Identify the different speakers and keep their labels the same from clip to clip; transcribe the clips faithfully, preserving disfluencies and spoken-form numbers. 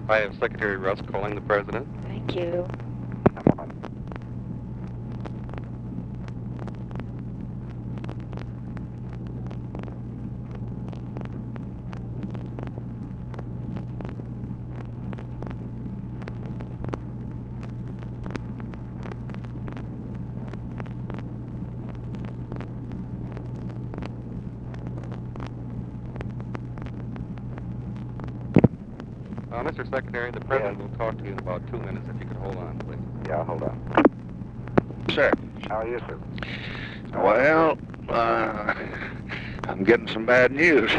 Speaker 1: I have Secretary Rusk calling the President.
Speaker 2: Thank you.
Speaker 3: Come on.
Speaker 1: Uh, Mister Secretary, the President
Speaker 3: Yes.
Speaker 1: will talk to you in about two minutes. If you could hold on, please.
Speaker 3: Yeah, hold on.
Speaker 4: Sir.
Speaker 3: How are you, sir?
Speaker 4: Well, uh, I'm getting some bad news.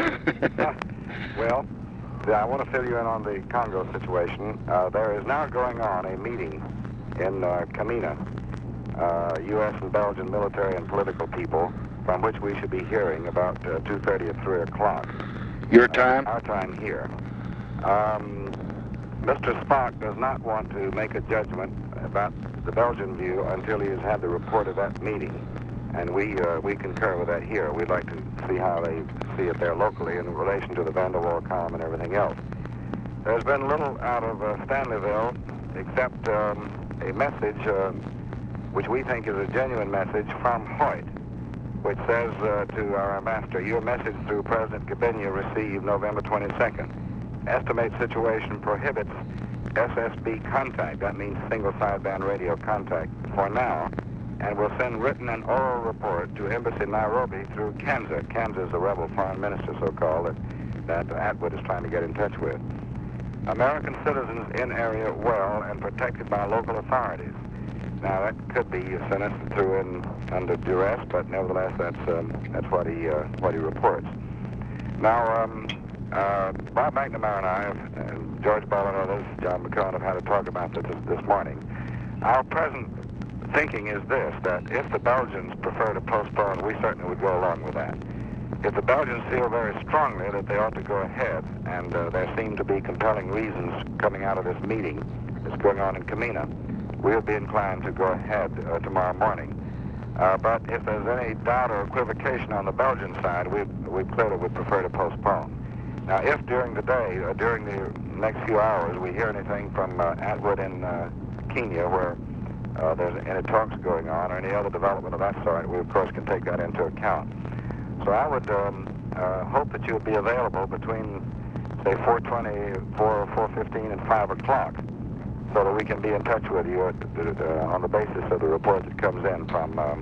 Speaker 3: Well, I want to fill you in on the Congo situation. Uh, there is now going on a meeting in uh, Kamina, uh, U S and Belgian military and political people, from which we should be hearing about uh, two thirty at three o'clock.
Speaker 4: Your time?
Speaker 3: Uh, our time here. Um, Mister Spock does not want to make a judgment about the Belgian view until he has had the report of that meeting. And we uh, we concur with that here. We'd like to see how they see it there locally in relation to the Van der Waal column and everything else. There's been little out of uh, Stanleyville except um, a message uh, which we think is a genuine message from Hoyt, which says uh, to our ambassador, your message through President Gabinia received November twenty-second. Estimate situation prohibits S S B contact. That means single sideband radio contact for now. And will send written and oral report to Embassy Nairobi through Kanza. Kanza is the rebel foreign minister, so-called, that, that Atwood is trying to get in touch with. American citizens in area well and protected by local authorities. Now, that could be sent through in under duress, but nevertheless, that's um, that's what he uh, what he reports. Now, um, uh, Bob McNamara and I, have, and George Bell and others, John McCone, have had a talk about this this morning. Our present thinking is this, that if the Belgians prefer to postpone, we certainly would go along with that. If the Belgians feel very strongly that they ought to go ahead, and uh, there seem to be compelling reasons coming out of this meeting that's going on in Kamina, we'll be inclined to go ahead uh, tomorrow morning. Uh, but if there's any doubt or equivocation on the Belgian side, we we clearly would prefer to postpone. Now, if during the day, uh, during the next few hours, we hear anything from uh, Atwood in uh, Kenya, where Uh, there's any talks going on or any other development of that sort, we of course can take that into account. So I would um, uh, hope that you would be available between, say, four twenty, four, four fifteen, and five o'clock, so that we can be in touch with you at, uh, on the basis of the report that comes in from um,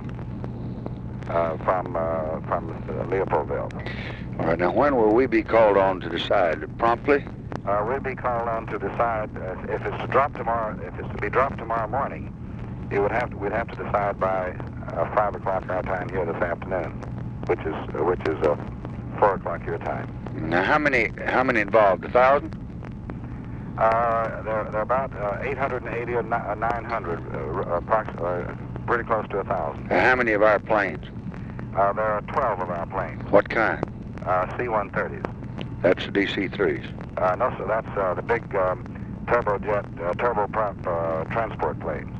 Speaker 3: uh, from uh, from uh, Leopoldville.
Speaker 4: All right, now when will we be called on to decide? Promptly?
Speaker 3: Uh, we'll be called on to decide uh, if it's to drop tomorrow. If it's to be dropped tomorrow morning, it would have to, we'd have to decide by uh, five o'clock our time here this afternoon, which is uh, which is uh, four o'clock your time.
Speaker 4: Now, how many how many involved? A thousand?
Speaker 3: Uh, they're they're about uh, eight hundred eighty or nine hundred, uh, approximately, uh, pretty close to a thousand.
Speaker 4: Now, how many of our planes?
Speaker 3: Uh, there are twelve of our planes.
Speaker 4: What kind?
Speaker 3: Uh, C one thirties.
Speaker 4: That's the D C threes.
Speaker 3: Uh, no, sir, that's uh, the big um, turbojet, uh, turboprop uh, transport planes.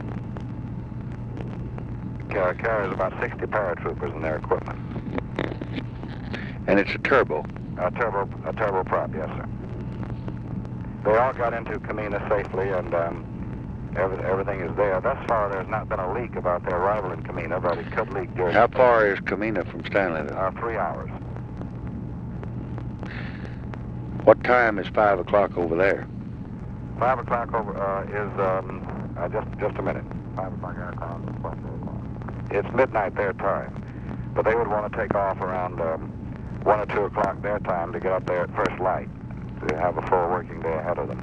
Speaker 3: Uh, carries about sixty paratroopers in their equipment.
Speaker 4: And it's a turbo?
Speaker 3: A turbo, a turboprop, yes, sir. They all got into Kamina safely, and um, every, everything is there. Thus far, there's not been a leak about their arrival in Kamina, but it could leak during...
Speaker 4: How far is Kamina from Stanleyville?
Speaker 3: Uh, three hours.
Speaker 4: What time is five o'clock over there?
Speaker 3: Five o'clock over uh, is um, uh, just just a minute. Five o'clock our time. It's midnight their time, but they would want to take off around um, one or two o'clock their time to get up there at first light to have a full working day ahead of them.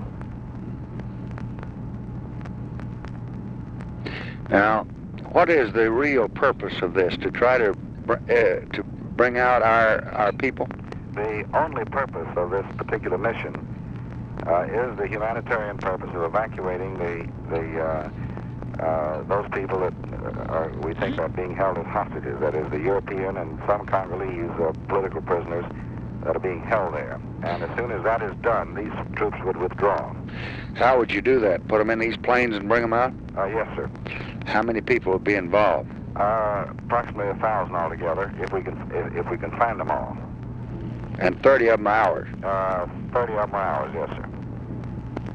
Speaker 4: Now, what is the real purpose of this? To try to br uh, to bring out our our people?
Speaker 3: The only purpose of this particular mission uh, is the humanitarian purpose of evacuating the the uh, uh, those people that are, we think are being held as hostages. That is, the European and some Congolese uh, political prisoners that are being held there. And as soon as that is done, these troops would withdraw.
Speaker 4: How would you do that? Put them in these planes and bring them out?
Speaker 3: Uh, yes, sir.
Speaker 4: How many people would be involved?
Speaker 3: Uh, approximately a thousand altogether, if we can if, if we can find them all.
Speaker 4: And thirty of them ours?
Speaker 3: Uh, thirty of them are ours, yes, sir.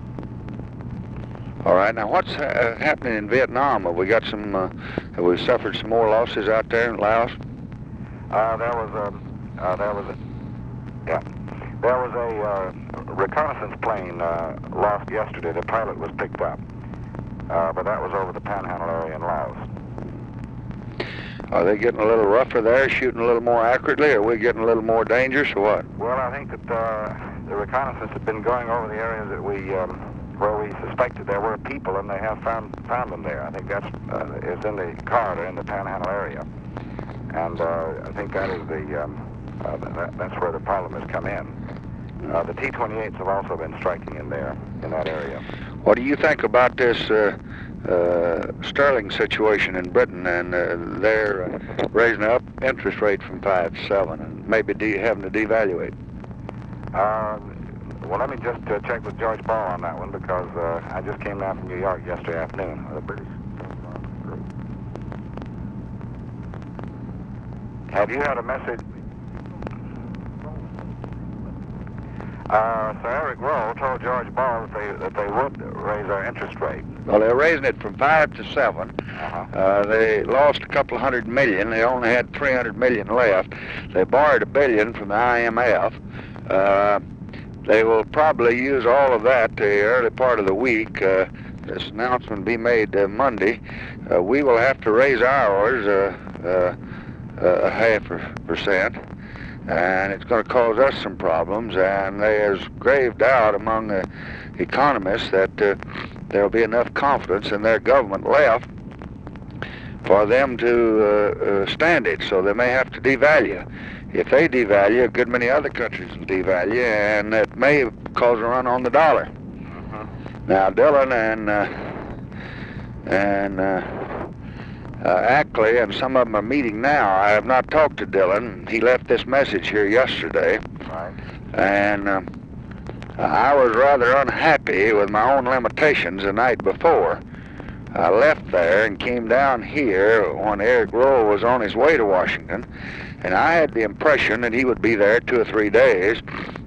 Speaker 4: All right. Now, what's uh, happening in Vietnam? Have we got some? Uh, have we suffered some more losses out there in Laos?
Speaker 3: Uh, there was a, uh, there was a, yeah, there was a uh, reconnaissance plane uh, lost yesterday. The pilot was picked up, uh, but that was over the Panhandle area in Laos.
Speaker 4: Are they getting a little rougher there, shooting a little more accurately? Are we getting a little more dangerous, or what?
Speaker 3: Well, I think that uh, the reconnaissance had been going over the areas that we, um, where we suspected there were people, and they have found found them there. I think that's uh, is in the corridor in the Panhandle area, and uh, I think that is the um, uh, that, that's where the problem has come in. Uh, the T twenty-eights have also been striking in there in that area.
Speaker 4: What do you think about this uh, uh, sterling situation in Britain, and uh, they're uh, raising up interest rate from five to seven, and maybe de- having to devaluate?
Speaker 3: Uh, well, let me just uh, check with George Ball on that one, because uh, I just came down from New York yesterday afternoon. The British. Have you had a message? Uh, Sir Eric Rowe told George Ball that they that they would raise our interest rate.
Speaker 4: Well, they're raising it from five to seven.
Speaker 3: Uh-huh.
Speaker 4: Uh, they lost a couple hundred million. They only had three hundred million left. They borrowed a billion from the I M F. Uh, they will probably use all of that the early part of the week. Uh, this announcement will be made uh, Monday. Uh, we will have to raise ours uh, uh, uh, a half a percent. And it's going to cause us some problems, and there's grave doubt among the economists that uh, there'll be enough confidence in their government left for them to uh, uh, stand it, so they may have to devalue. If they devalue, a good many other countries will devalue, and it may cause a run on the dollar.
Speaker 3: Mm-hmm.
Speaker 4: Now, Dillon and uh, and uh, Uh, Ackley and some of them are meeting now. I have not talked to Dillon. He left this message here yesterday.
Speaker 3: Right.
Speaker 4: And um, I was rather unhappy with my own limitations the night before. I left there and came down here when Eric Rowe was on his way to Washington, and I had the impression that he would be there two or three days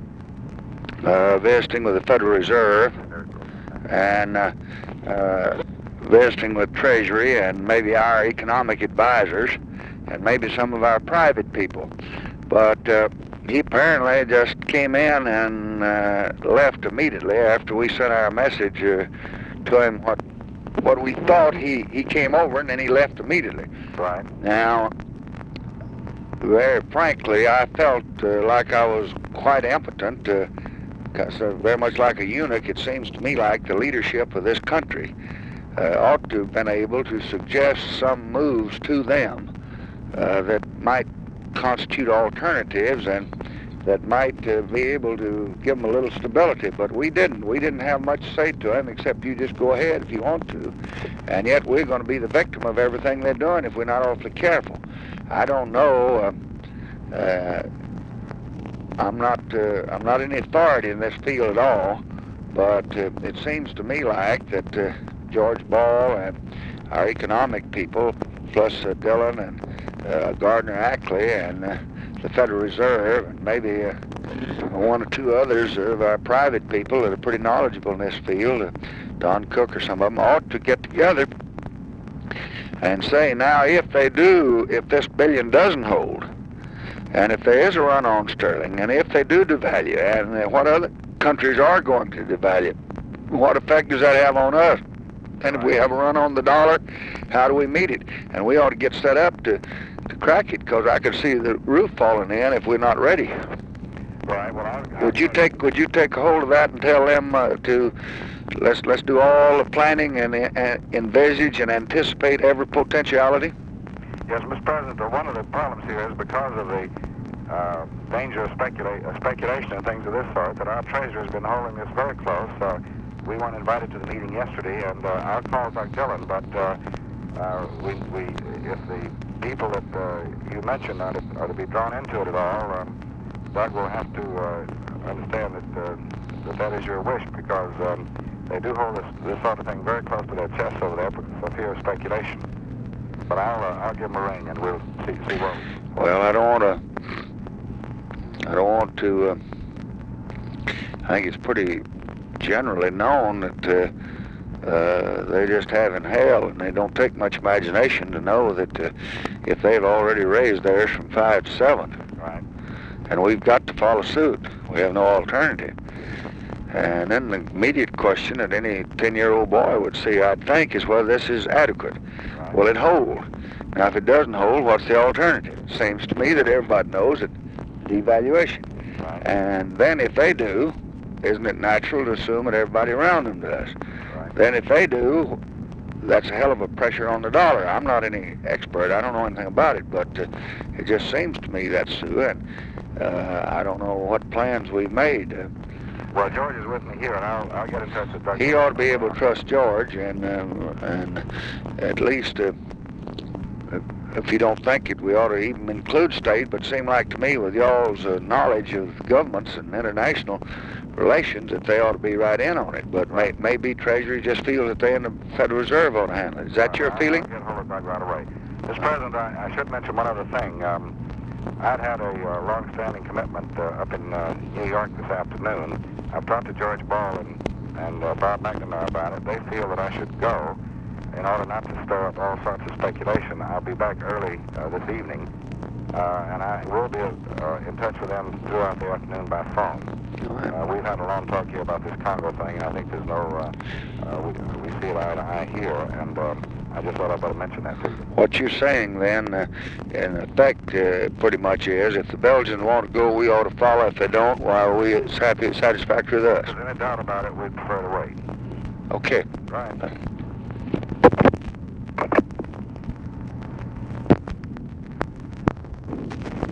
Speaker 4: uh, visiting with the Federal Reserve and uh, uh, visiting with Treasury and maybe our economic advisors and maybe some of our private people. But uh, he apparently just came in and uh, left immediately after we sent our message uh, to him what what we thought. He, he came over and then he left immediately.
Speaker 3: Right.
Speaker 4: Now, very frankly, I felt uh, like I was quite impotent, uh, 'cause, uh, very much like a eunuch. It seems to me like the leadership of this country Uh, ought to have been able to suggest some moves to them uh, that might constitute alternatives and that might uh, be able to give them a little stability. But we didn't. We didn't have much to say to him except you just go ahead if you want to. And yet we're going to be the victim of everything they're doing if we're not awfully careful. I don't know. Uh, uh, I'm not. Uh, I'm not any authority in this field at all. But uh, it seems to me like that. Uh, George Ball and our economic people, plus uh, Dillon and uh, Gardner Ackley and uh, the Federal Reserve, and maybe uh, one or two others of our private people that are pretty knowledgeable in this field, uh, Don Cook or some of them, ought to get together and say, now, if they do, if this billion doesn't hold, and if there is a run on sterling, and if they do devalue, and uh, what other countries are going to devalue, what effect does that have on us? And if we have a run on the dollar, how do we meet it? And we ought to get set up to, to crack it, because I could see the roof falling in if we're not ready.
Speaker 3: Right. Well, I, I,
Speaker 4: Would you take Would you take a hold of that and tell them uh, to let's let's do all the planning and uh, envisage and anticipate every potentiality?
Speaker 3: Yes, Mister President. One of the problems here is because of the uh, danger of specula- uh, speculation and things of this sort that our Treasurer has been holding this very close. Uh, We weren't invited to the meeting yesterday, and uh, our calls are Dillon, but uh, uh, we, we, if the people that uh, you mentioned are to, are to be drawn into it at all, um, Doug will have to uh, understand that, uh, that that is your wish, because um, they do hold this, this sort of thing very close to their chests over there for fear of speculation. But I'll, uh, I'll give them a ring, and we'll see, see what...
Speaker 4: Well, I don't want to... I don't want to... Uh, I think it's pretty... generally known that uh, Uh, they're just having hell, and they don't take much imagination to know that uh, if they've already raised theirs from five to seven,
Speaker 3: Right.
Speaker 4: and we've got to follow suit. We have no alternative. And then the immediate question that any ten-year-old boy would see, I'd think, is whether this is adequate.
Speaker 3: Right.
Speaker 4: Will it hold? Now, if it doesn't hold, what's the alternative? It seems to me that everybody knows that devaluation.
Speaker 3: Right.
Speaker 4: And then if they do, isn't it natural to assume that everybody around them does?
Speaker 3: Right.
Speaker 4: Then if they do, that's a hell of a pressure on the dollar. I'm not any expert. I don't know anything about it, but uh, it just seems to me that's true. And uh, I don't know what plans we've made. Uh,
Speaker 3: Well, George is with me here, and I'll, I'll get in touch with Doug.
Speaker 4: he ought to be able to trust George, and uh, and at least uh, if you don't think it, we ought to even include state. But it seemed like to me, with y'all's uh, knowledge of governments and international relations, that they ought to be right in on it. But may, maybe Treasury just feels that they and the Federal Reserve ought to handle it. Is that your
Speaker 3: I'll,
Speaker 4: feeling?
Speaker 3: I'll get hold of Doug right away. Mister President, I, I should mention one other thing. Um, I'd had a uh, long-standing commitment uh, up in uh, New York this afternoon. I've talked to George Ball and, and uh, Bob McNamara about it. They feel that I should go in order not to stir up all sorts of speculation. I'll be back early uh, this evening, uh, and I will be uh, in touch with them throughout the afternoon by phone. Uh, we've had a long talk here about this Congo thing, and I think there's no, uh, uh, we, we see it eye to eye here, and um, I just thought I'd better mention that to you.
Speaker 4: What you're saying then, uh, in effect, uh, pretty much is, if the Belgians want to go, we ought to follow. If they don't, why, we it's happy, satisfactory with
Speaker 3: If
Speaker 4: us.
Speaker 3: there's any doubt about it, we'd prefer to wait.
Speaker 4: Okay.
Speaker 3: Right.